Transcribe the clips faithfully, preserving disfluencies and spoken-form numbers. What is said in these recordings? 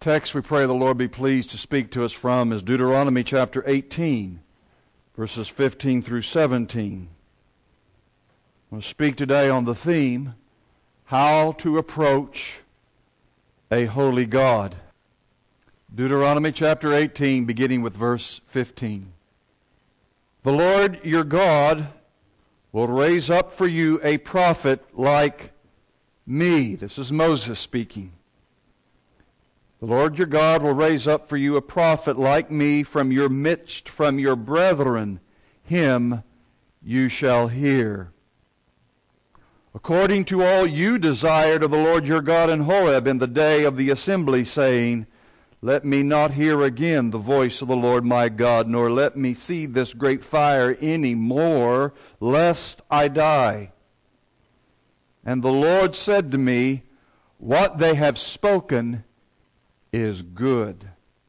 Text we pray the Lord be pleased to speak to us from is Deuteronomy chapter eighteen, verses fifteen through seventeen. I want to speak today on the theme, how to approach a holy God. Deuteronomy chapter eighteen, beginning with verse fifteen. The Lord your God will raise up for you a prophet like me. This is Moses speaking. The Lord your God will raise up for you a prophet like me from your midst, from your brethren. Him you shall hear. According to all you desired of the Lord your God in Horeb in the day of the assembly, saying, Let me not hear again the voice of the Lord my God, nor let me see this great fire any more, lest I die. And the Lord said to me, What they have spoken is good.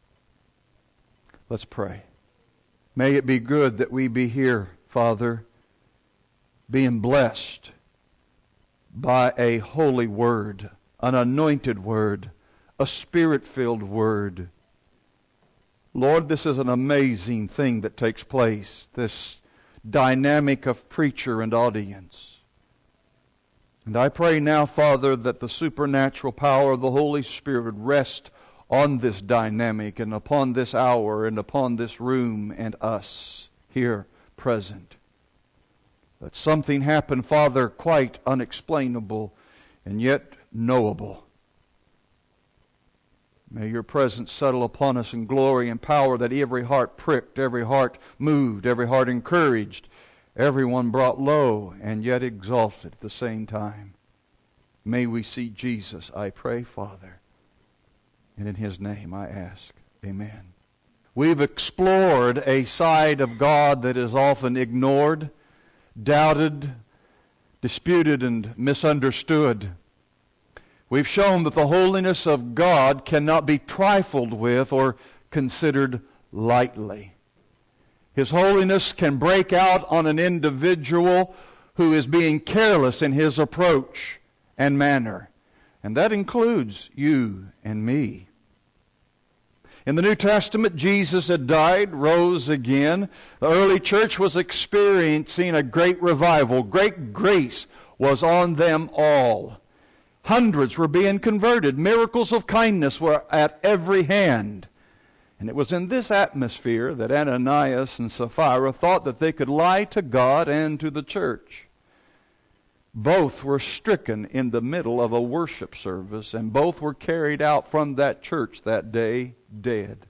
Let's pray. May it be good that we be here, Father, being blessed by a holy word, an anointed word, a Spirit-filled word. Lord, this is an amazing thing that takes place, this dynamic of preacher and audience. And I pray now, Father, that the supernatural power of the Holy Spirit would rest on this dynamic and upon this hour and upon this room and us here present. That something happened, Father, quite unexplainable and yet knowable. May your presence settle upon us in glory and power, that every heart pricked, every heart moved, every heart encouraged, everyone brought low and yet exalted at the same time. May we see Jesus, I pray, Father. And in His name I ask, amen. We've explored a side of God that is often ignored, doubted, disputed, and misunderstood. We've shown that the holiness of God cannot be trifled with or considered lightly. His holiness can break out on an individual who is being careless in his approach and manner. And that includes you and me. In the New Testament, Jesus had died, rose again. The early church was experiencing a great revival. Great grace was on them all. Hundreds were being converted. Miracles of kindness were at every hand. And it was in this atmosphere that Ananias and Sapphira thought that they could lie to God and to the church. Both were stricken in the middle of a worship service, and both were carried out from that church that day dead.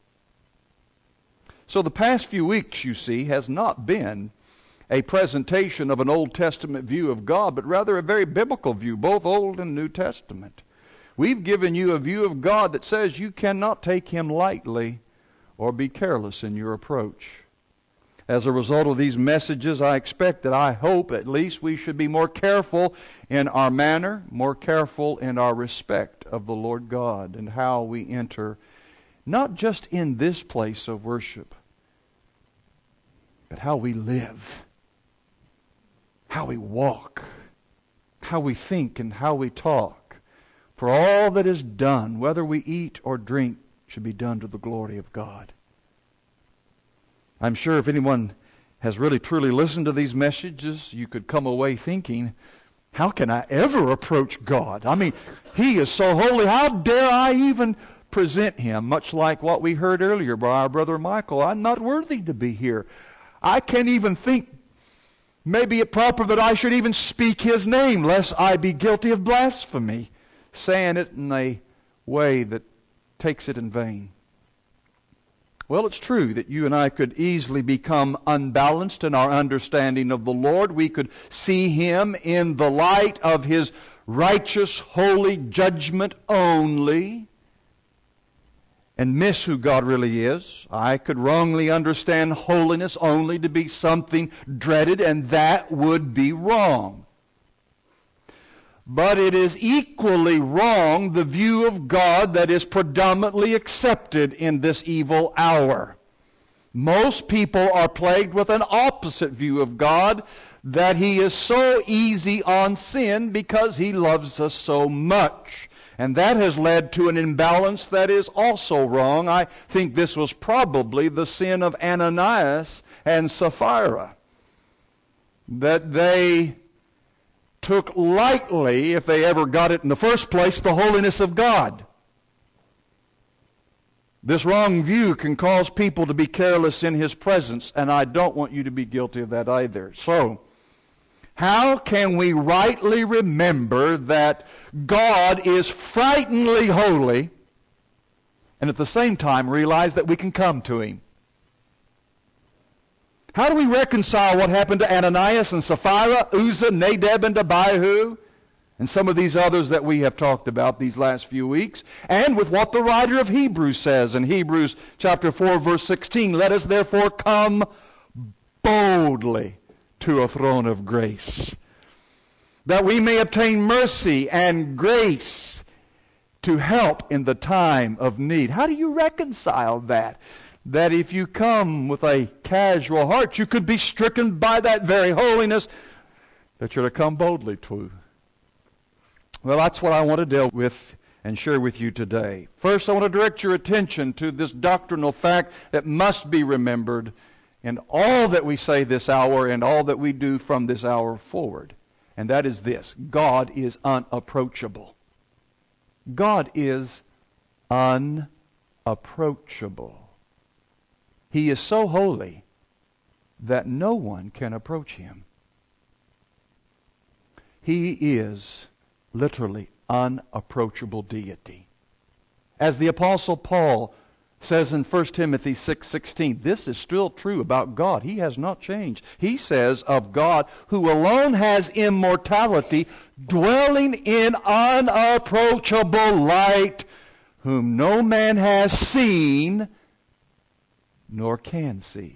So the past few weeks, you see, has not been a presentation of an Old Testament view of God, but rather a very biblical view, both Old and New Testament. We've given you a view of God that says you cannot take Him lightly or be careless in your approach. As a result of these messages, I expect that I hope at least we should be more careful in our manner, more careful in our respect of the Lord God and how we enter, not just in this place of worship, but how we live, how we walk, how we think and how we talk. For all that is done, whether we eat or drink, should be done to the glory of God. I'm sure if anyone has really truly listened to these messages, you could come away thinking, how can I ever approach God? I mean, He is so holy. How dare I even present Him? Much like what we heard earlier by our brother Michael. I'm not worthy to be here. I can't even think maybe it proper that I should even speak His name, lest I be guilty of blasphemy, saying it in a way that takes it in vain. Well, it's true that you and I could easily become unbalanced in our understanding of the Lord. We could see Him in the light of His righteous, holy judgment only and miss who God really is. I could wrongly understand holiness only to be something dreaded, and that would be wrong. But it is equally wrong the view of God that is predominantly accepted in this evil hour. Most people are plagued with an opposite view of God, that He is so easy on sin because He loves us so much. And that has led to an imbalance that is also wrong. I think this was probably the sin of Ananias and Sapphira, that they took lightly, if they ever got it in the first place, the holiness of God. This wrong view can cause people to be careless in His presence, and I don't want you to be guilty of that either. So, how can we rightly remember that God is frighteningly holy and at the same time realize that we can come to Him? How do we reconcile what happened to Ananias and Sapphira, Uzzah, Nadab, and Abihu, and some of these others that we have talked about these last few weeks, and with what the writer of Hebrews says in Hebrews chapter four, verse sixteen, let us therefore come boldly to a throne of grace, that we may obtain mercy and grace to help in the time of need. How do you reconcile that? That if you come with a casual heart, you could be stricken by that very holiness that you're to come boldly to. Well, that's what I want to deal with and share with you today. First, I want to direct your attention to this doctrinal fact that must be remembered in all that we say this hour and all that we do from this hour forward. And that is this: God is unapproachable. God is unapproachable. He is so holy that no one can approach Him. He is literally unapproachable deity. As the Apostle Paul says in First Timothy six sixteen, this is still true about God. He has not changed. He says of God, who alone has immortality, dwelling in unapproachable light, whom no man has seen nor can see.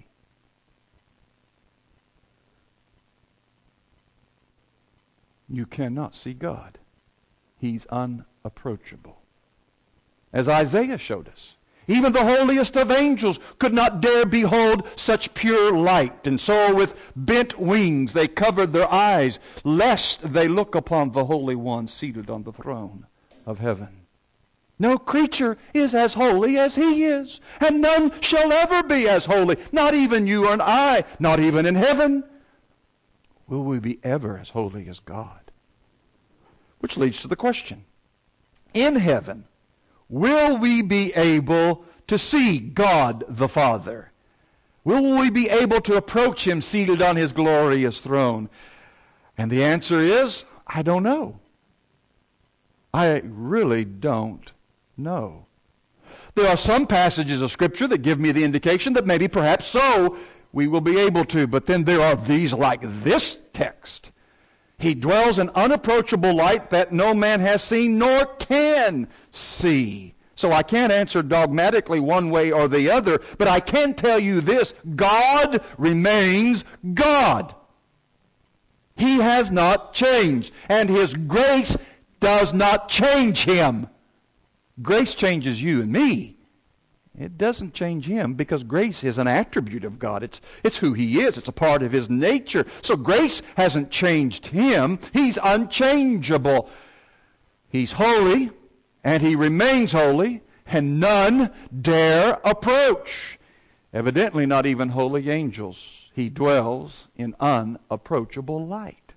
You cannot see God. He's unapproachable. As Isaiah showed us, even the holiest of angels could not dare behold such pure light. And so with bent wings they covered their eyes, lest they look upon the Holy One seated on the throne of heaven. No creature is as holy as He is, and none shall ever be as holy, not even you and I, not even in heaven. Will we be ever as holy as God? Which leads to the question, in heaven, will we be able to see God the Father? Will we be able to approach Him seated on His glorious throne? And the answer is, I don't know. I really don't know. There are some passages of Scripture that give me the indication that maybe perhaps so we will be able to. But then there are these like this text. He dwells in unapproachable light that no man has seen nor can see. So I can't answer dogmatically one way or the other, but I can tell you this: God remains God. He has not changed, and His grace does not change Him. Grace changes you and me. It doesn't change Him, because grace is an attribute of God. It's, it's who He is. It's a part of His nature. So grace hasn't changed Him. He's unchangeable. He's holy, and He remains holy, and none dare approach. Evidently not even holy angels. He dwells in unapproachable light.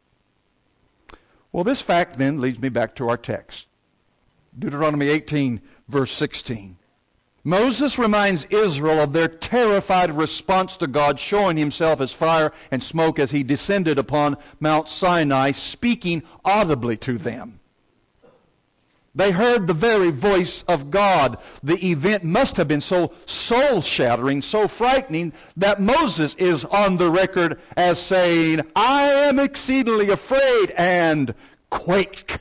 Well, this fact then leads me back to our text. Deuteronomy eighteen, verse sixteen. Moses reminds Israel of their terrified response to God, showing Himself as fire and smoke as He descended upon Mount Sinai, speaking audibly to them. They heard the very voice of God. The event must have been so soul-shattering, so frightening, that Moses is on the record as saying, I am exceedingly afraid and quake.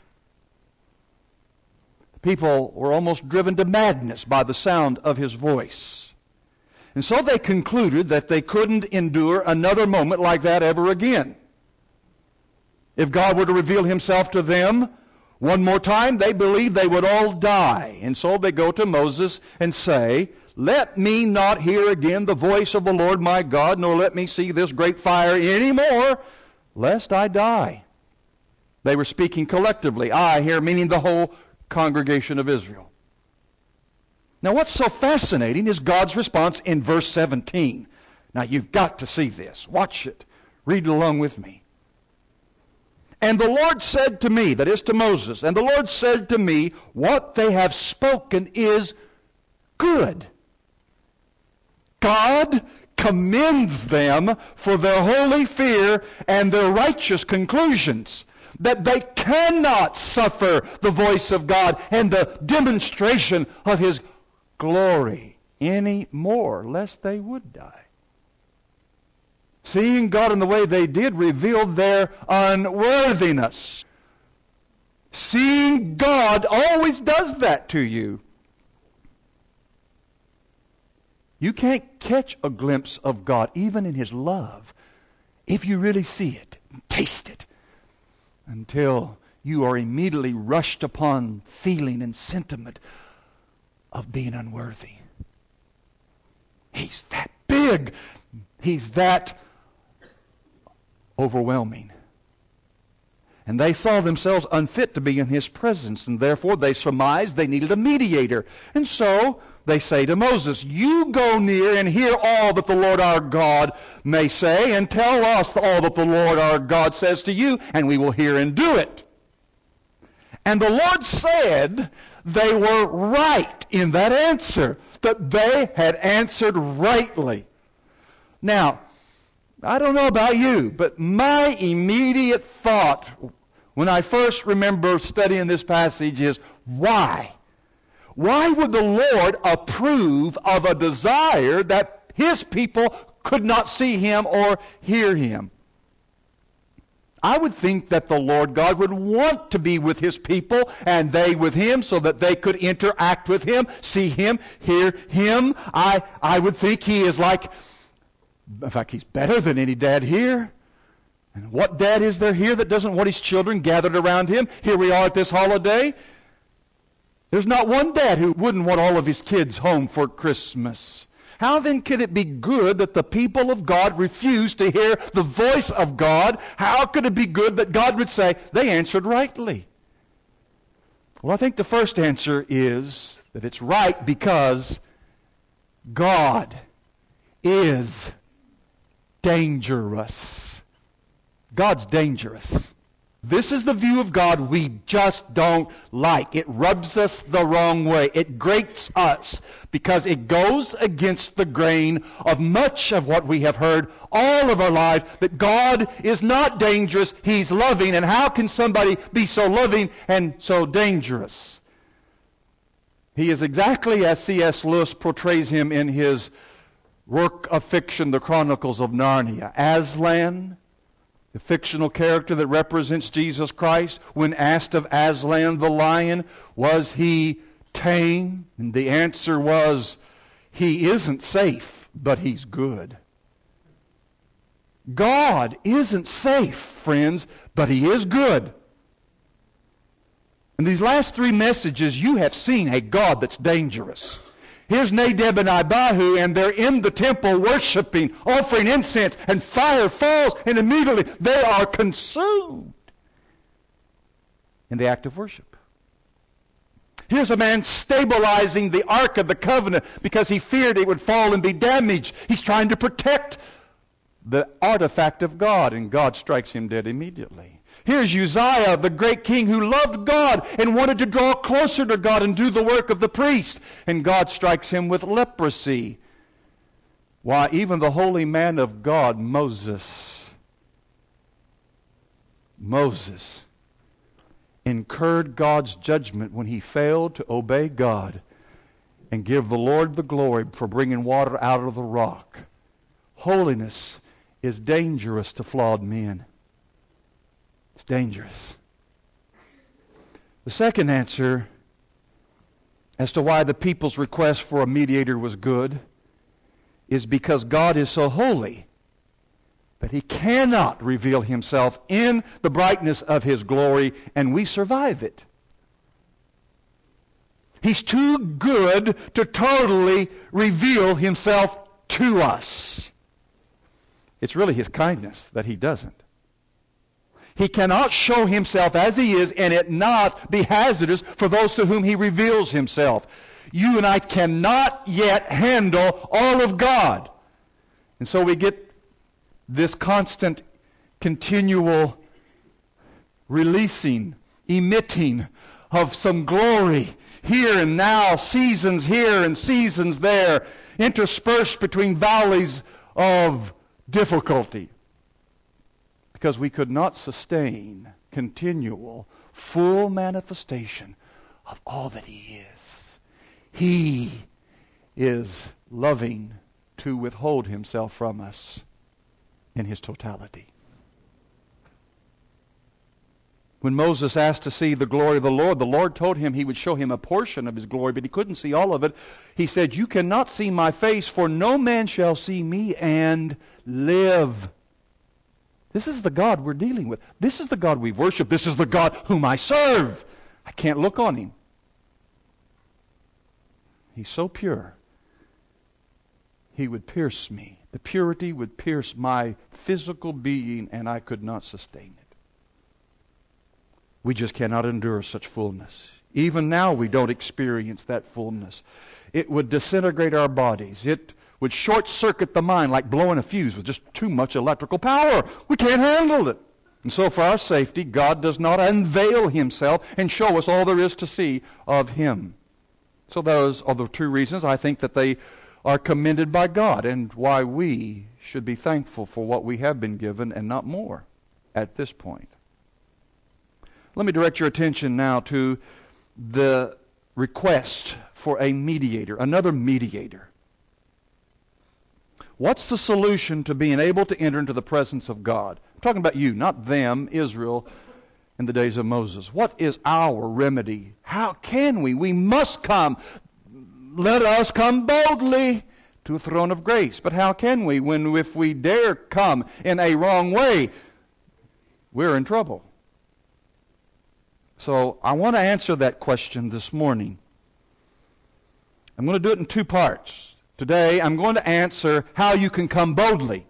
People were almost driven to madness by the sound of his voice. And so they concluded that they couldn't endure another moment like that ever again. If God were to reveal Himself to them one more time, they believed they would all die. And so they go to Moses and say, let me not hear again the voice of the Lord my God, nor let me see this great fire any more, lest I die. They were speaking collectively. I here meaning the whole congregation of Israel. Now what's so fascinating is God's response in verse seventeen. Now you've got to see this. Watch it. Read it along with me. And the Lord said to me, that is to Moses, and the Lord said to me, what they have spoken is good. God commends them for their holy fear and their righteous conclusions, that they cannot suffer the voice of God and the demonstration of His glory any more, lest they would die. Seeing God in the way they did revealed their unworthiness. Seeing God always does that to you. You can't catch a glimpse of God, even in His love, if you really see it, taste it, until you are immediately rushed upon feeling and sentiment of being unworthy. He's that big. He's that overwhelming. And they saw themselves unfit to be in His presence, and therefore they surmised they needed a mediator. And so they say to Moses, you go near and hear all that the Lord our God may say, and tell us all that the Lord our God says to you, and we will hear and do it. And the Lord said they were right in that answer, that they had answered rightly. Now, I don't know about you, but my immediate thought when I first remember studying this passage is, why? Why would the Lord approve of a desire that His people could not see Him or hear Him? I would think that the Lord God would want to be with His people and they with Him so that they could interact with Him, see Him, hear Him. I, I would think He is like, in fact, He's better than any dad here. And what dad is there here that doesn't want his children gathered around him? Here we are at this holiday. There's not one dad who wouldn't want all of his kids home for Christmas. How then could it be good that the people of God refused to hear the voice of God? How could it be good that God would say, they answered rightly? Well, I think the first answer is that it's right because God is dangerous. God's dangerous. This is the view of God we just don't like. It rubs us the wrong way. It grates us because it goes against the grain of much of what we have heard all of our life, that God is not dangerous, He's loving. And how can somebody be so loving and so dangerous? He is exactly as C S Lewis portrays Him in his work of fiction, The Chronicles of Narnia. Aslan, the fictional character that represents Jesus Christ, when asked of Aslan the lion, was he tame? And the answer was, he isn't safe, but he's good. God isn't safe, friends, but He is good. In these last three messages, you have seen a God that's dangerous. Here's Nadab and Abihu, and they're in the temple worshiping, offering incense, and fire falls, and immediately they are consumed in the act of worship. Here's a man stabilizing the Ark of the Covenant because he feared it would fall and be damaged. He's trying to protect the artifact of God, and God strikes him dead immediately. Here's Uzziah, the great king who loved God and wanted to draw closer to God and do the work of the priest. And God strikes him with leprosy. Why, even the holy man of God, Moses, Moses incurred God's judgment when he failed to obey God and give the Lord the glory for bringing water out of the rock. Holiness is dangerous to flawed men. It's dangerous. The second answer as to why the people's request for a mediator was good is because God is so holy that He cannot reveal Himself in the brightness of His glory, and we survive it. He's too good to totally reveal Himself to us. It's really His kindness that He doesn't. He cannot show himself as he is and it not be hazardous for those to whom he reveals himself. You and I cannot yet handle all of God. And so we get this constant, continual releasing, emitting of some glory here and now, seasons here and seasons there, interspersed between valleys of difficulty. Because we could not sustain continual, full manifestation of all that He is. He is loving to withhold Himself from us in His totality. When Moses asked to see the glory of the Lord, the Lord told him He would show him a portion of His glory, but he couldn't see all of it. He said, "You cannot see my face, for no man shall see me and live." This is the God we're dealing with. This is the God we worship. This is the God whom I serve. I can't look on Him. He's so pure. He would pierce me. The purity would pierce my physical being, and I could not sustain it. We just cannot endure such fullness. Even now we don't experience that fullness. It would disintegrate our bodies. It would short-circuit the mind like blowing a fuse with just too much electrical power. We can't handle it. And so for our safety, God does not unveil Himself and show us all there is to see of Him. So those are the two reasons I think that they are commended by God and why we should be thankful for what we have been given and not more at this point. Let me direct your attention now to the request for a mediator, another mediator. What's the solution to being able to enter into the presence of God? I'm talking about you, not them, Israel, in the days of Moses. What is our remedy? How can we? We must come. Let us come boldly to a throne of grace. But how can we when if we dare come in a wrong way, we're in trouble? So I want to answer that question this morning. I'm going to do it in two parts. Today I'm going to answer how you can come boldly.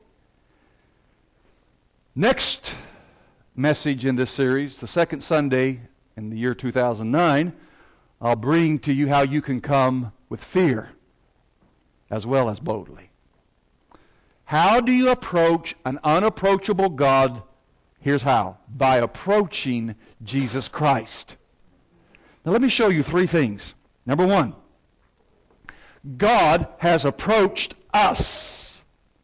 Next message in this series, the second Sunday in the year two thousand nine, I'll bring to you how you can come with fear as well as boldly. How do you approach an unapproachable God? Here's how. By approaching Jesus Christ. Now let me show you three things. Number one, God has approached us.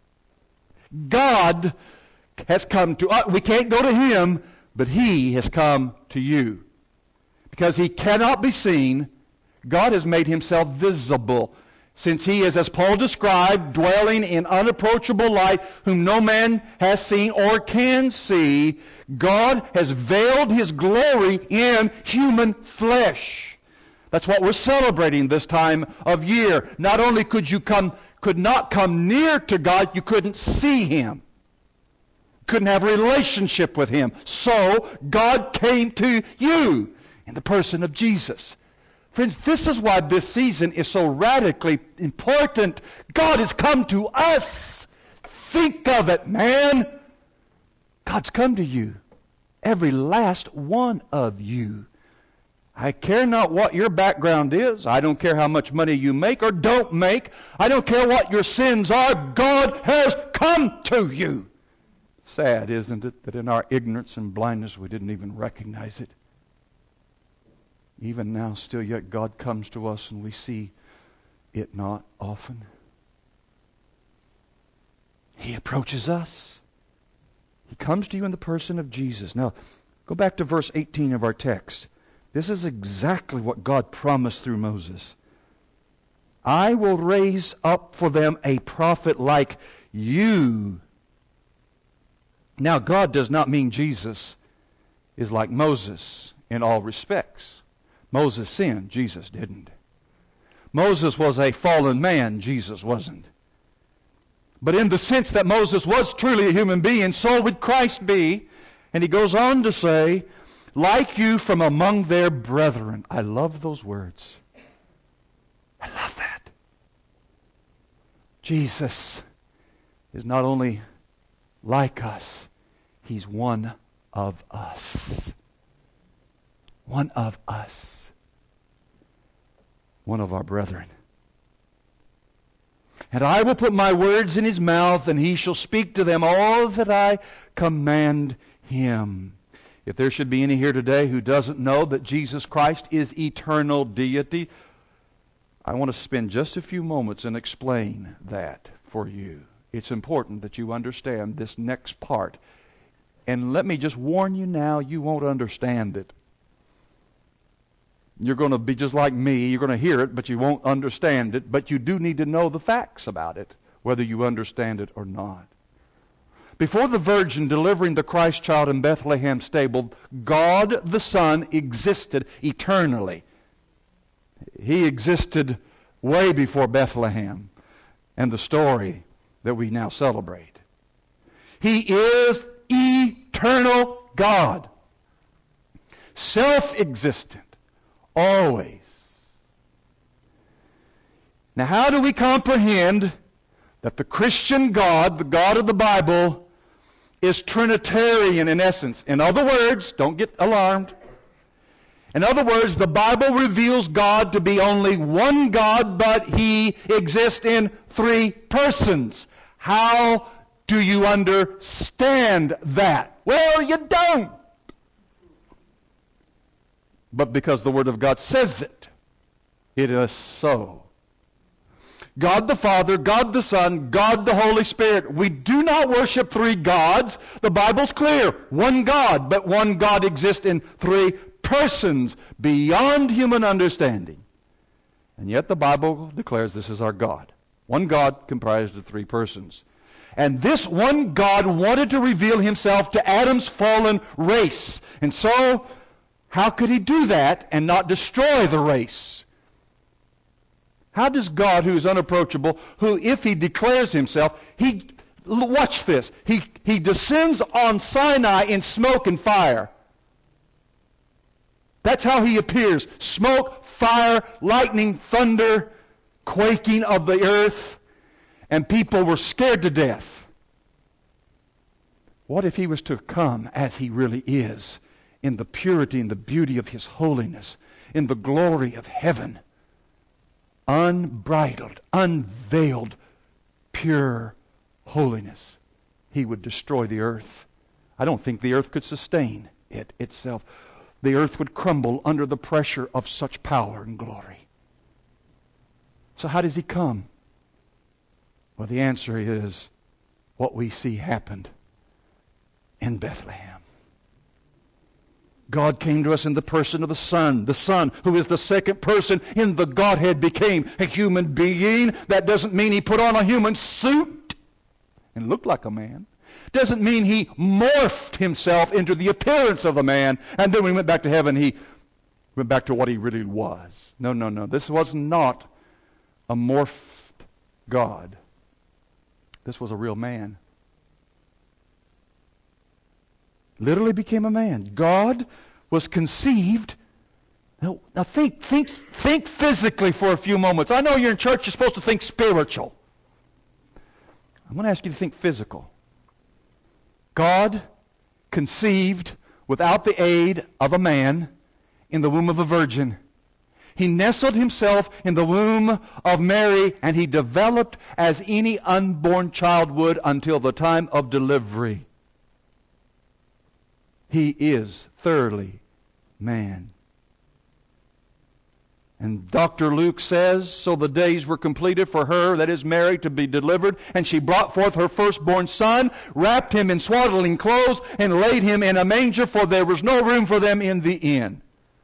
God has come to us. We can't go to Him, but He has come to you. Because He cannot be seen, God has made Himself visible. Since He is, as Paul described, dwelling in unapproachable light, whom no man has seen or can see, God has veiled His glory in human flesh. That's what we're celebrating this time of year. Not only could you come, could not come near to God, you couldn't see Him. Couldn't have a relationship with Him. So God came to you in the person of Jesus. Friends, this is why this season is so radically important. God has come to us. Think of it, man. God's come to you. Every last one of you. I care not what your background is. I don't care how much money you make or don't make. I don't care what your sins are. God has come to you. Sad, isn't it, that in our ignorance and blindness we didn't even recognize it. Even now, still yet, God comes to us and we see it not often. He approaches us. He comes to you in the person of Jesus. Now, go back to verse eighteen of our text. This is exactly what God promised through Moses. I will raise up for them a prophet like you. Now, God does not mean Jesus is like Moses in all respects. Moses sinned, Jesus didn't. Moses was a fallen man, Jesus wasn't. But in the sense that Moses was truly a human being, so would Christ be. And he goes on to say, like you from among their brethren. I love those words. I love that. Jesus is not only like us, He's one of us. One of us. One of our brethren. And I will put my words in his mouth, and he shall speak to them all that I command him. If there should be any here today who doesn't know that Jesus Christ is eternal deity, I want to spend just a few moments and explain that for you. It's important that you understand this next part. And let me just warn you now, you won't understand it. You're going to be just like me. You're going to hear it, but you won't understand it. But you do need to know the facts about it, whether you understand it or not. Before the virgin delivering the Christ child in Bethlehem stable, God the Son existed eternally. He existed way before Bethlehem and the story that we now celebrate. He is eternal God, self-existent. Always. Now, how do we comprehend that the Christian God, the God of the Bible, is Trinitarian in essence? In other words, don't get alarmed. In other words, the Bible reveals God to be only one God, but He exists in three persons. How do you understand that? Well, you don't. But because the Word of God says it, it is so. God the Father, God the Son, God the Holy Spirit. We do not worship three gods. The Bible's clear. One God, but one God exists in three persons beyond human understanding. And yet the Bible declares this is our God. One God comprised of three persons. And this one God wanted to reveal himself to Adam's fallen race. And so, how could he do that and not destroy the race? How does God, who is unapproachable, who if he declares himself, he, watch this, he, he descends on Sinai in smoke and fire. That's how he appears. Smoke, fire, lightning, thunder, quaking of the earth, and people were scared to death. What if he was to come as he really is? In the purity and the beauty of his holiness, in the glory of heaven, unbridled, unveiled, pure holiness, he would destroy the earth. I don't think the earth could sustain it itself. The earth would crumble under the pressure of such power and glory. So how does he come? Well, the answer is what we see happened in Bethlehem. God came to us in the person of the Son. The Son, who is the second person in the Godhead, became a human being. That doesn't mean he put on a human suit and looked like a man. Doesn't mean he morphed himself into the appearance of a man, and then when he went back to heaven, he went back to what he really was. No, no, no. This was not a morphed God. This was a real man. Literally became a man. God was conceived. Now, now think, think, think physically for a few moments. I know you're in church, you're supposed to think spiritual. I'm going to ask you to think physical. God conceived without the aid of a man in the womb of a virgin. He nestled himself in the womb of Mary, and he developed as any unborn child would until the time of delivery. He is thoroughly man. And Doctor Luke says, so the days were completed for her, that is Mary, to be delivered, and she brought forth her firstborn son, wrapped him in swaddling clothes, and laid him in a manger, for there was no room for them in the inn.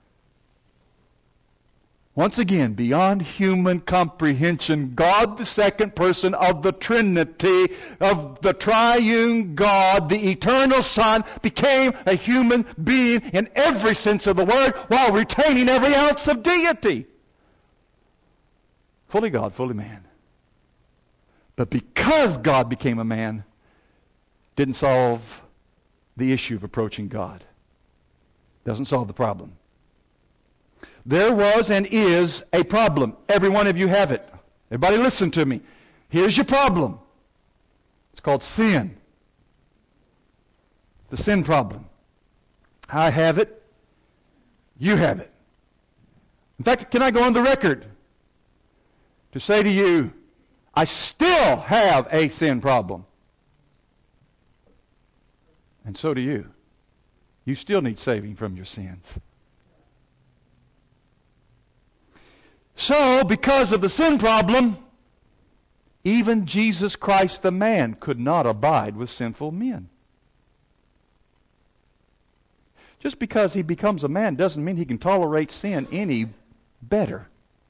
Once again, beyond human comprehension, God, the second person of the Trinity, of the triune God, the eternal Son, became a human being in every sense of the word, while retaining every ounce of deity. Fully God, fully man. But because God became a man, didn't solve the issue of approaching God. Doesn't solve the problem. There was and is a problem. Every one of you have it. Everybody listen to me. Here's your problem. It's called sin. The sin problem. I have it. You have it. In fact, can I go on the record to say to you, I still have a sin problem. And so do you. You still need saving from your sins. So, because of the sin problem, even Jesus Christ the man could not abide with sinful men. Just because he becomes a man doesn't mean he can tolerate sin any better.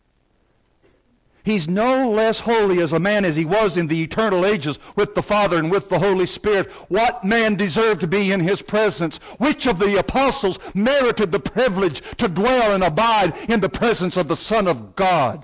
He's no less holy as a man as he was in the eternal ages with the Father and with the Holy Spirit. What man deserved to be in his presence? Which of the apostles merited the privilege to dwell and abide in the presence of the Son of God?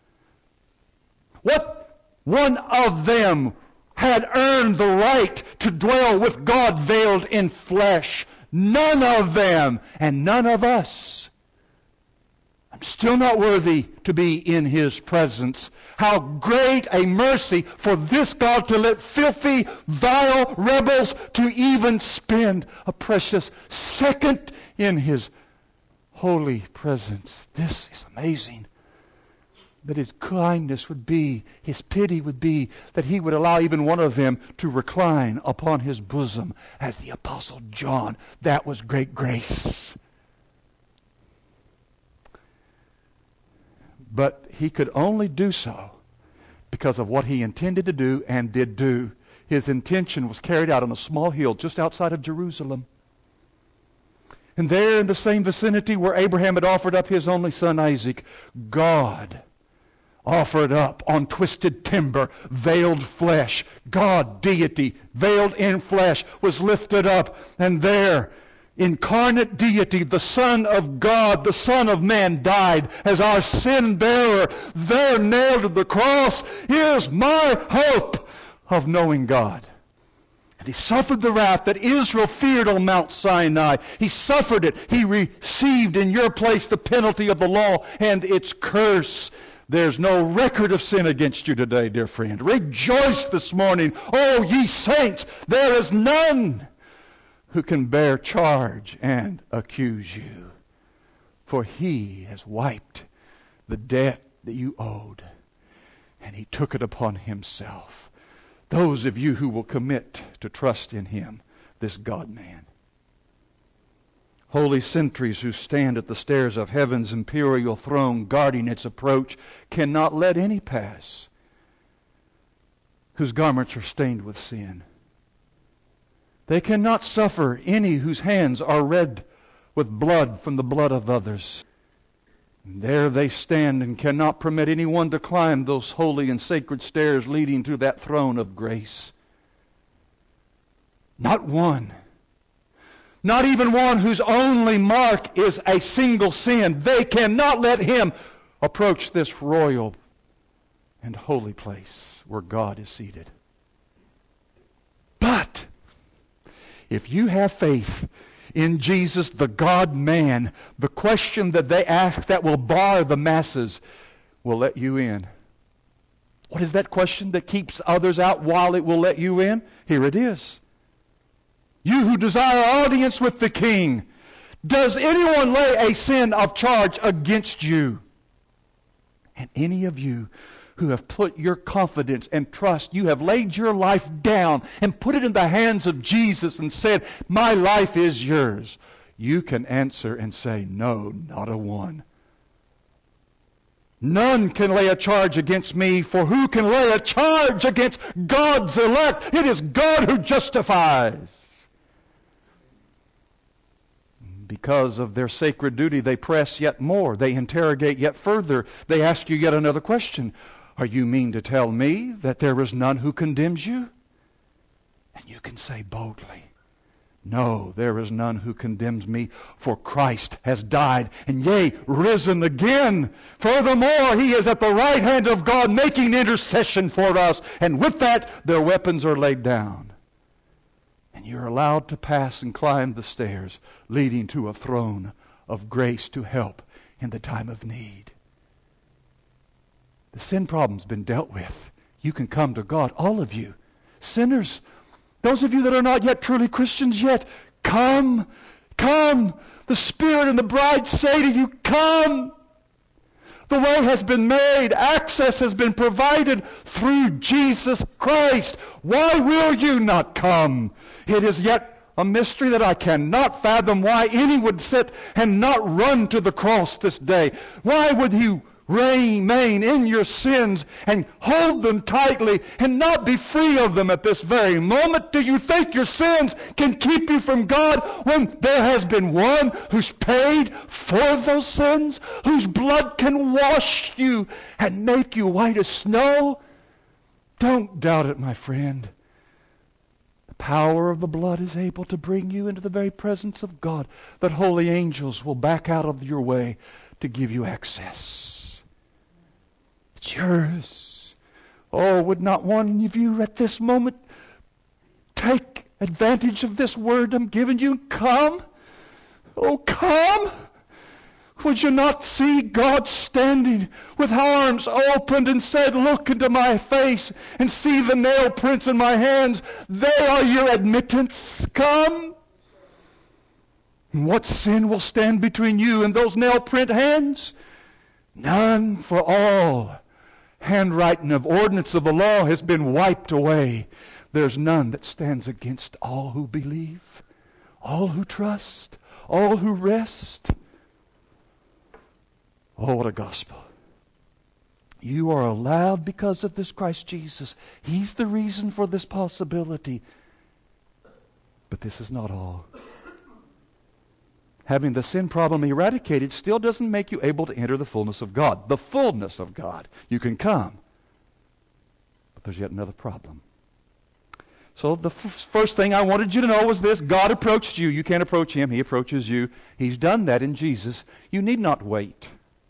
What one of them had earned the right to dwell with God veiled in flesh? None of them, and none of us. I'm still not worthy to be in his presence. How great a mercy for this God to let filthy, vile rebels to even spend a precious second in his holy presence. This is amazing. That his kindness would be, his pity would be, that he would allow even one of them to recline upon his bosom as the Apostle John. That was great grace. But he could only do so because of what he intended to do and did do. His intention was carried out on a small hill just outside of Jerusalem. And there in the same vicinity where Abraham had offered up his only son Isaac, God offered up on twisted timber, veiled flesh. God, deity, veiled in flesh, was lifted up. And there, incarnate deity, the Son of God, the Son of Man, died as our sin bearer. There, nailed to the cross, is my hope of knowing God. And he suffered the wrath that Israel feared on Mount Sinai. He suffered it. He received in your place the penalty of the law and its curse. There's no record of sin against you today, dear friend. Rejoice this morning, O ye saints. There is none who can bear charge and accuse you. For he has wiped the debt that you owed, and he took it upon himself. Those of you who will commit to trust in him, this God-man. Holy sentries who stand at the stairs of heaven's imperial throne guarding its approach cannot let any pass whose garments are stained with sin. They cannot suffer any whose hands are red with blood from the blood of others. And there they stand and cannot permit anyone to climb those holy and sacred stairs leading to that throne of grace. Not one. Not even one whose only mark is a single sin. They cannot let him approach this royal and holy place where God is seated. But if you have faith in Jesus, the God-man, the question that they ask that will bar the masses will let you in. What is that question that keeps others out while it will let you in? Here it is. You who desire audience with the King, does anyone lay a sin of charge against you? And any of you who have put your confidence and trust, you have laid your life down and put it in the hands of Jesus and said, my life is yours. You can answer and say, no, not a one. None can lay a charge against me, for who can lay a charge against God's elect? It is God who justifies. Because of their sacred duty, they press yet more. They interrogate yet further. They ask you yet another question. Are you mean to tell me that there is none who condemns you? And you can say boldly, no, there is none who condemns me, for Christ has died, and yea, risen again. Furthermore, he is at the right hand of God, making intercession for us. And with that, their weapons are laid down. And you're allowed to pass and climb the stairs leading to a throne of grace to help in the time of need. The sin problem's been dealt with. You can come to God, all of you. Sinners, those of you that are not yet truly Christians yet, come. Come. The Spirit and the bride say to you, come. The way has been made. Access has been provided through Jesus Christ. Why will you not come? It is yet a mystery that I cannot fathom why any would sit and not run to the cross this day. Why would you remain in your sins and hold them tightly and not be free of them at this very moment? Do you think your sins can keep you from God when there has been one who's paid for those sins, whose blood can wash you and make you white as snow? Don't doubt it, my friend. The power of the blood is able to bring you into the very presence of God, that holy angels will back out of your way to give you access. It's yours. Oh, would not one of you at this moment take advantage of this word I'm giving you? Come. Oh, come. Would you not see God standing with arms opened and said, look into my face and see the nail prints in my hands. They are your admittance. Come. And what sin will stand between you and those nail print hands? None, for all handwriting of ordinance of the law has been wiped away. There's none that stands against all who believe, all who trust, all who rest. Oh, what a gospel. You are allowed because of this Christ Jesus. He's the reason for this possibility. But this is not all. Having the sin problem eradicated still doesn't make you able to enter the fullness of God. The fullness of God. You can come. But there's yet another problem. So the f- first thing I wanted you to know was this. God approached you. You can't approach Him. He approaches you. He's done that in Jesus. You need not wait.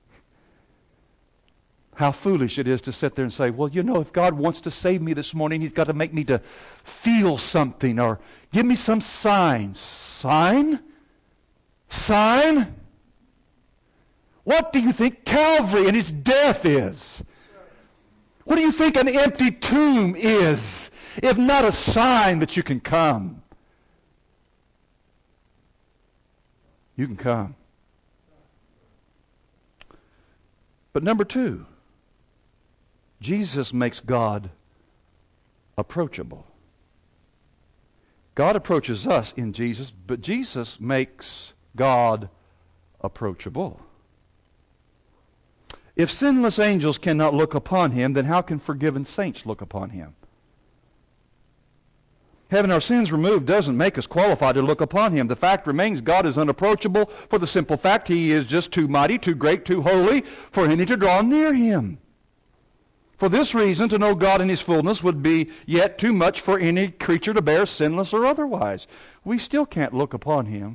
How foolish it is to sit there and say, well, you know, if God wants to save me this morning, He's got to make me to feel something or give me some sign. Sign? Sign? What do you think Calvary and His death is? What do you think an empty tomb is, if not a sign that you can come? You can come. But number two, Jesus makes God approachable. God approaches us in Jesus, but Jesus makes God approachable. If sinless angels cannot look upon Him, then how can forgiven saints look upon Him? Having our sins removed doesn't make us qualified to look upon Him. The fact remains God is unapproachable for the simple fact He is just too mighty, too great, too holy for any to draw near Him. For this reason, to know God in His fullness would be yet too much for any creature to bear, sinless or otherwise. We still can't look upon Him.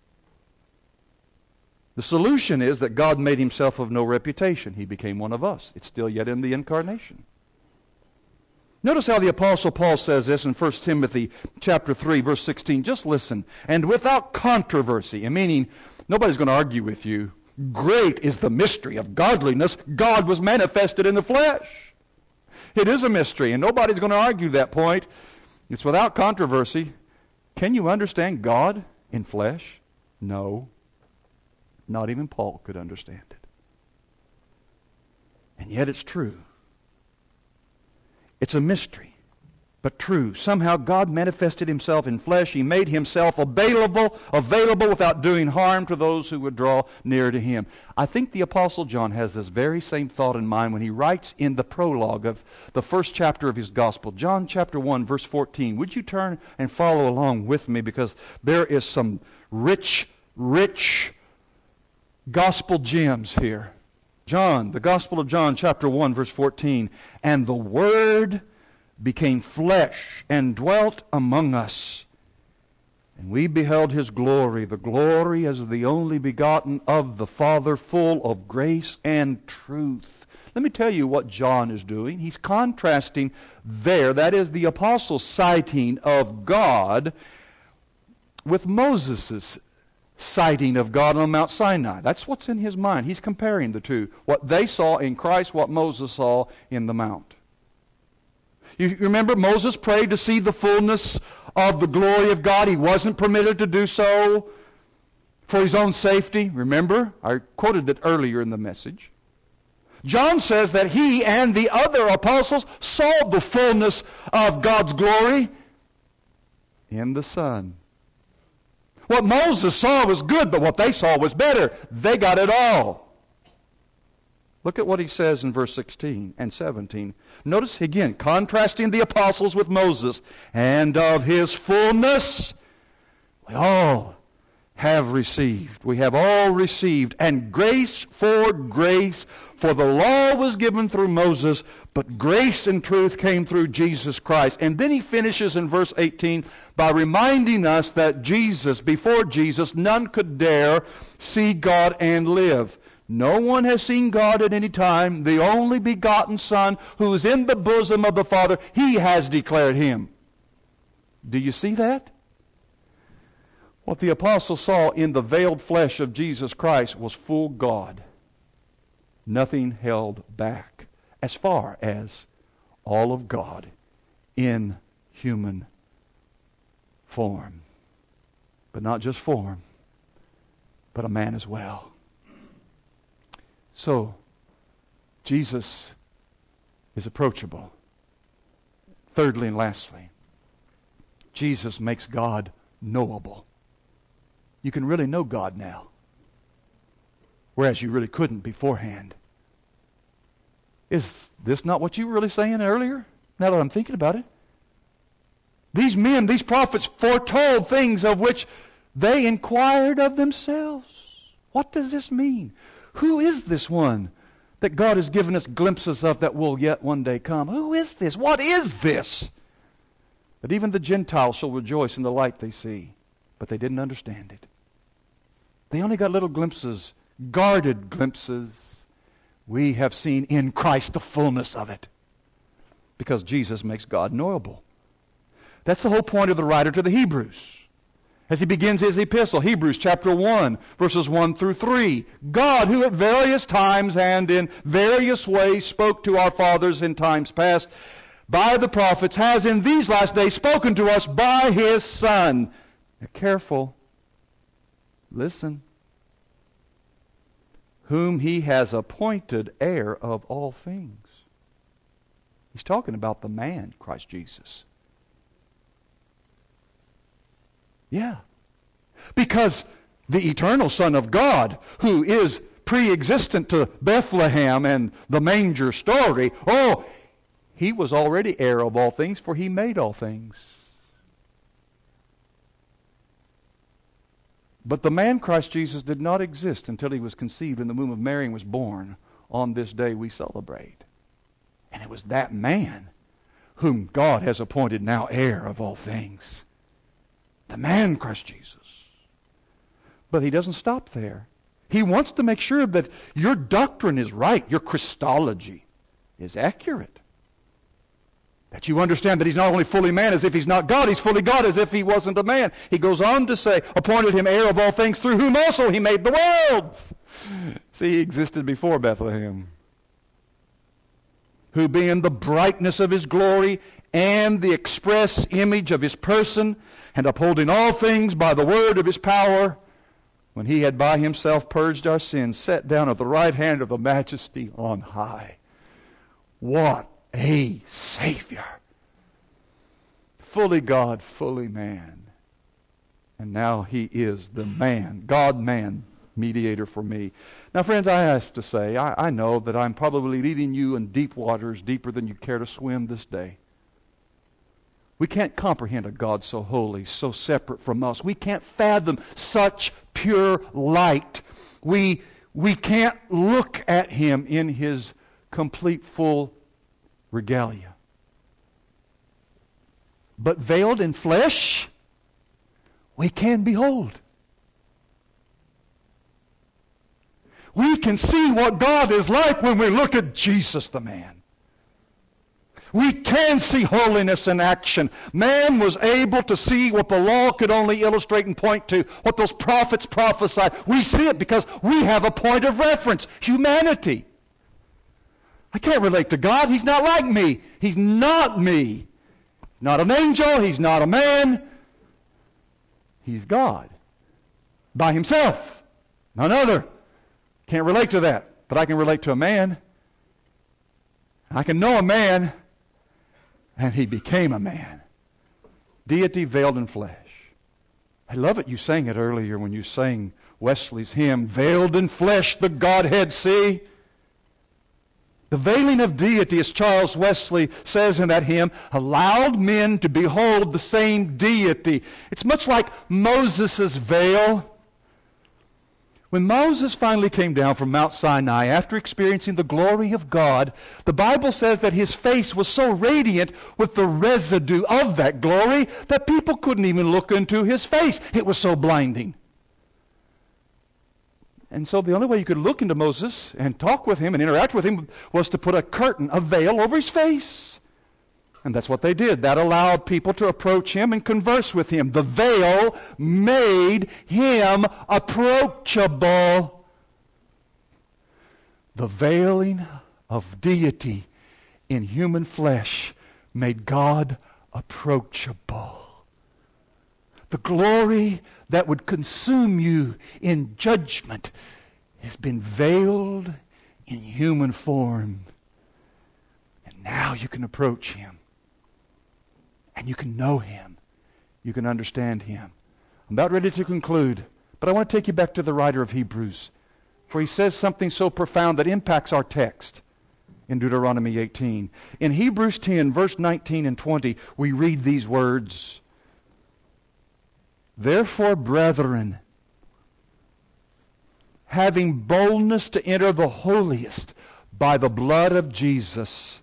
The solution is that God made Himself of no reputation. He became one of us. It's still yet in the incarnation. Notice how the Apostle Paul says this in First Timothy chapter three, verse sixteen. Just listen. And without controversy, meaning nobody's going to argue with you. Great is the mystery of godliness. God was manifested in the flesh. It is a mystery, and nobody's going to argue that point. It's without controversy. Can you understand God in flesh? No. Not even Paul could understand it. And yet it's true. It's a mystery, but true. Somehow God manifested Himself in flesh. He made Himself available, available without doing harm to those who would draw near to Him. I think the Apostle John has this very same thought in mind when he writes in the prologue of the first chapter of his gospel. John chapter one, verse fourteen. Would you turn and follow along with me, because there is some rich, rich gospel gems here. John, the Gospel of John, chapter one, verse fourteen. And the Word became flesh and dwelt among us. And we beheld His glory, the glory as the only begotten of the Father, full of grace and truth. Let me tell you what John is doing. He's contrasting there, that is the apostle's sighting of God, with Moses' sighting of God on Mount Sinai. That's what's in his mind. He's comparing the two. What they saw in Christ, what Moses saw in the Mount. You remember Moses prayed to see the fullness of the glory of God. He wasn't permitted to do so. for his own safety. Remember, I quoted it earlier in the message. John says that he and the other apostles saw the fullness of God's glory in the Son. What Moses saw was good, but what they saw was better. They got it all. Look at what he says in verse sixteen and seventeen. Notice again, contrasting the apostles with Moses. And of his fullness we all have received. We have all received. And grace for grace. For the law was given through Moses, but grace and truth came through Jesus Christ. And then he finishes in verse eighteen by reminding us that Jesus, before Jesus, none could dare see God and live. No one has seen God at any time. The only begotten Son, who is in the bosom of the Father, he has declared him. Do you see that? What the apostle saw in the veiled flesh of Jesus Christ was full God. Nothing held back, as far as all of God in human form. But not just form, but a man as well. So, Jesus is approachable. Thirdly and lastly, Jesus makes God knowable. You can really know God now, whereas you really couldn't beforehand. Is this not what you were really saying earlier? Now that I'm thinking about it. These men, these prophets foretold things of which they inquired of themselves. What does this mean? Who is this one that God has given us glimpses of that will yet one day come? Who is this? What is this? But even the Gentiles shall rejoice in the light they see. But they didn't understand it. They only got little glimpses, guarded glimpses. We have seen in Christ the fullness of it. Because Jesus makes God knowable. That's the whole point of the writer to the Hebrews. As he begins his epistle, Hebrews chapter one, verses one through three. God, who at various times and in various ways spoke to our fathers in times past by the prophets, has in these last days spoken to us by his Son. Now, careful. Listen. Whom he has appointed heir of all things. He's talking about the man, Christ Jesus. Yeah. Because the eternal Son of God, who is pre-existent to Bethlehem and the manger story, oh, he was already heir of all things, for he made all things. But the man Christ Jesus did not exist until he was conceived in the womb of Mary and was born on this day we celebrate. And it was that man whom God has appointed now heir of all things. The man Christ Jesus. But he doesn't stop there. He wants to make sure that your doctrine is right, your Christology is accurate. That you understand that he's not only fully man as if he's not God, he's fully God as if he wasn't a man. He goes on to say, appointed him heir of all things, through whom also he made the world. See, he existed before Bethlehem. Who being the brightness of his glory and the express image of his person, and upholding all things by the word of his power, when he had by himself purged our sins, sat down at the right hand of the Majesty on high. What a Savior! Fully God, fully man. And now he is the man, God-man, mediator for me. Now, friends, I have to say, I, I know that I'm probably leading you in deep waters, deeper than you care to swim this day. We can't comprehend a God so holy, so separate from us. We can't fathom such pure light. We, we can't look at him in his complete, full regalia. But veiled in flesh, we can behold. We can see what God is like when we look at Jesus the man. We can see holiness in action. Man was able to see what the law could only illustrate and point to, what those prophets prophesied. We see it because we have a point of reference, humanity. I can't relate to God. He's not like me. He's not me. Not an angel. He's not a man. He's God. by himself. None other. Can't relate to that, but I can relate to a man. I can know a man, and he became a man. Deity veiled in flesh. I love it. You sang it earlier when you sang Wesley's hymn, Veiled in Flesh, the Godhead See. The veiling of deity, as Charles Wesley says in that hymn, allowed men to behold the same deity. It's much like Moses' veil. When Moses finally came down from Mount Sinai after experiencing the glory of God, the Bible says that his face was so radiant with the residue of that glory that people couldn't even look into his face. It was so blinding. And so the only way you could look into Moses and talk with him and interact with him was to put a curtain, a veil over his face. And that's what they did. That allowed people to approach him and converse with him. The veil made him approachable. The veiling of deity in human flesh made God approachable. The glory that would consume you in judgment has been veiled in human form. And now you can approach him. And you can know him. You can understand him. I'm about ready to conclude, but I want to take you back to the writer of Hebrews, for he says something so profound that impacts our text in Deuteronomy eighteen. In Hebrews ten, verse nineteen and twenty, we read these words, Therefore, brethren, having boldness to enter the holiest by the blood of Jesus,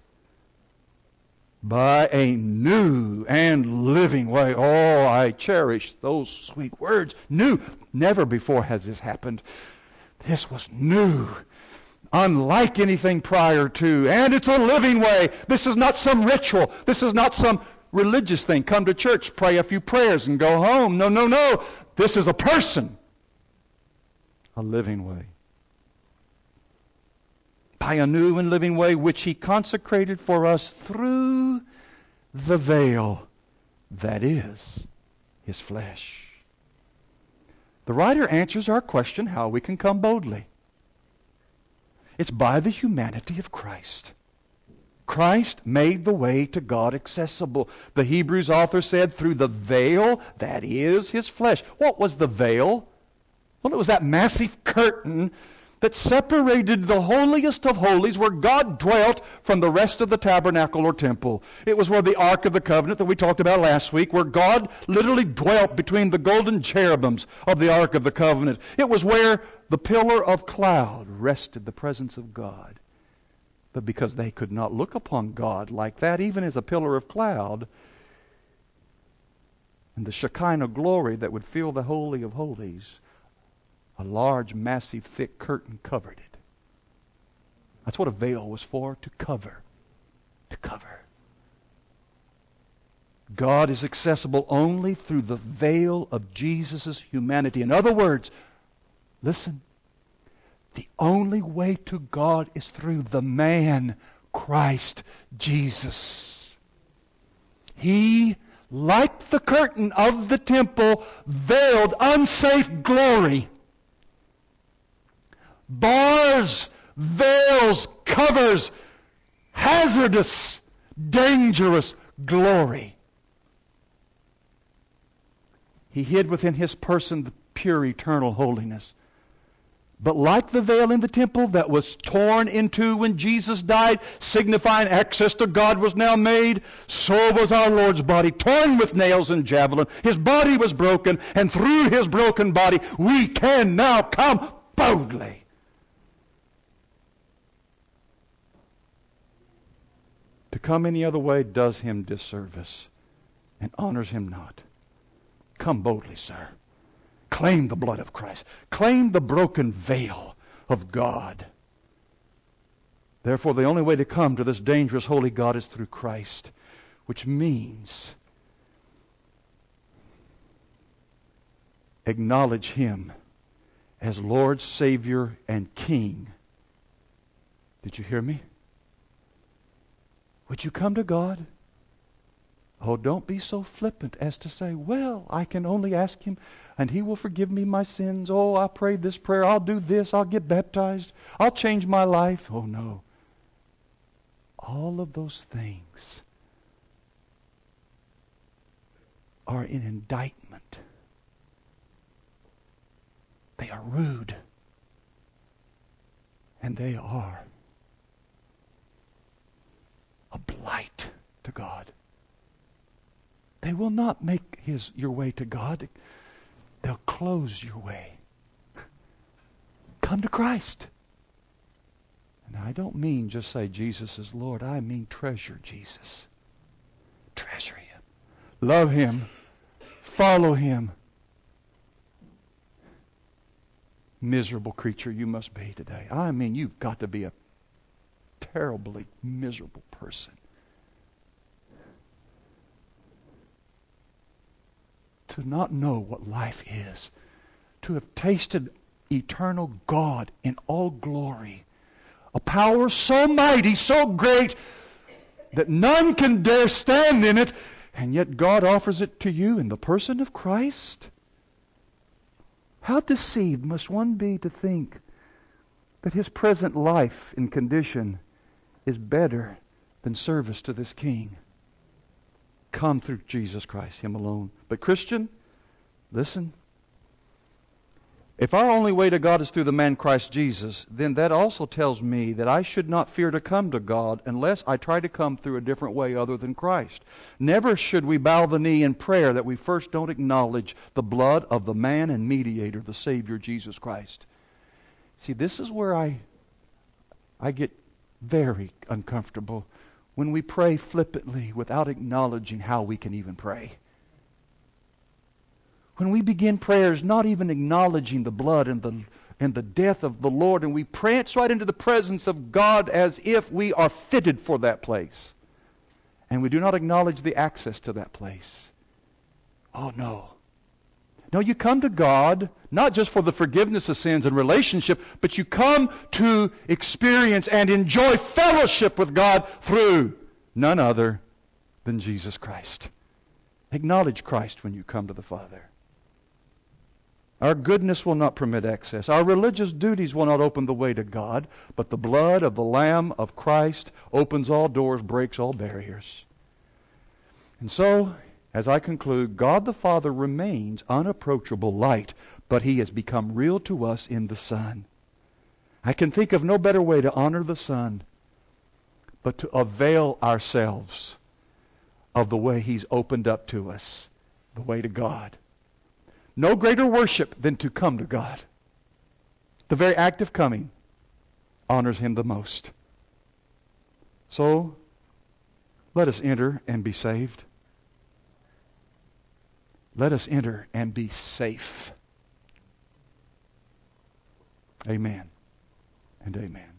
by a new and living way. Oh, I cherish those sweet words. New. Never before has this happened. This was new, unlike anything prior to. And it's a living way. This is not some ritual. This is not some religious thing. Come to church, pray a few prayers, and go home. No, no, no. This is a person. A living way. By a new and living way which he consecrated for us through the veil, that is, his flesh. The writer answers our question how we can come boldly. It's by the humanity of Christ. Christ made the way to God accessible. The Hebrews author said through the veil, that is, his flesh. What was the veil? Well, it was that massive curtain that separated the holiest of holies where God dwelt from the rest of the tabernacle or temple. It was where the Ark of the Covenant that we talked about last week, where God literally dwelt between the golden cherubims of the Ark of the Covenant. It was where the pillar of cloud rested the presence of God. But because they could not look upon God like that, even as a pillar of cloud, and the Shekinah glory that would fill the Holy of Holies, a large, massive, thick curtain covered it. That's what a veil was for, to cover. To cover. God is accessible only through the veil of Jesus' humanity. In other words, listen, the only way to God is through the man, Christ Jesus. He, like the curtain of the temple, veiled unsafe glory. Bars, veils, covers, hazardous, dangerous glory. He hid within his person the pure eternal holiness. But like the veil in the temple that was torn in two when Jesus died, signifying access to God was now made, so was our Lord's body, torn with nails and javelin. His body was broken, and through his broken body we can now come boldly. To come any other way does him disservice and honors him not. Come boldly, sir. Claim the blood of Christ. Claim the broken veil of God. Therefore, the only way to come to this dangerous holy God is through Christ, which means acknowledge him as Lord, Savior, and King. Did you hear me? Would you come to God? Oh, don't be so flippant as to say, well, I can only ask Him and He will forgive me my sins. Oh, I prayed this prayer. I'll do this. I'll get baptized. I'll change my life. Oh, no. All of those things are an indictment. They are rude. And they are a blight to God. They will not make his your way to God. They'll close your way. Come to Christ. And I don't mean just say Jesus is Lord. I mean treasure Jesus. Treasure Him. Love Him. Follow Him. Miserable creature you must be today. I mean, you've got to be a terribly miserable person to not know what life is, to have tasted eternal God in all glory, a power so mighty, so great that none can dare stand in it, and yet God offers it to you in the person of Christ. How deceived must one be to think that his present life and condition is better than service to this King. Come through Jesus Christ, Him alone. But Christian, listen. If our only way to God is through the man Christ Jesus, then that also tells me that I should not fear to come to God unless I try to come through a different way other than Christ. Never should we bow the knee in prayer that we first don't acknowledge the blood of the man and mediator, the Savior, Jesus Christ. See, this is where I, I get very uncomfortable when we pray flippantly without acknowledging how we can even pray. When we begin prayers not even acknowledging the blood and the and the death of the Lord, and we prance right into the presence of God as if we are fitted for that place, and we do not acknowledge the access to that place. Oh no. No, you come to God not just for the forgiveness of sins and relationship, but you come to experience and enjoy fellowship with God through none other than Jesus Christ. Acknowledge Christ when you come to the Father. Our goodness will not permit access. Our religious duties will not open the way to God, but the blood of the Lamb of Christ opens all doors, breaks all barriers. And so, as I conclude, God the Father remains unapproachable light, but He has become real to us in the Son. I can think of no better way to honor the Son but to avail ourselves of the way He's opened up to us, the way to God. No greater worship than to come to God. The very act of coming honors Him the most. So, let us enter and be saved. Let us enter and be safe. Amen and amen.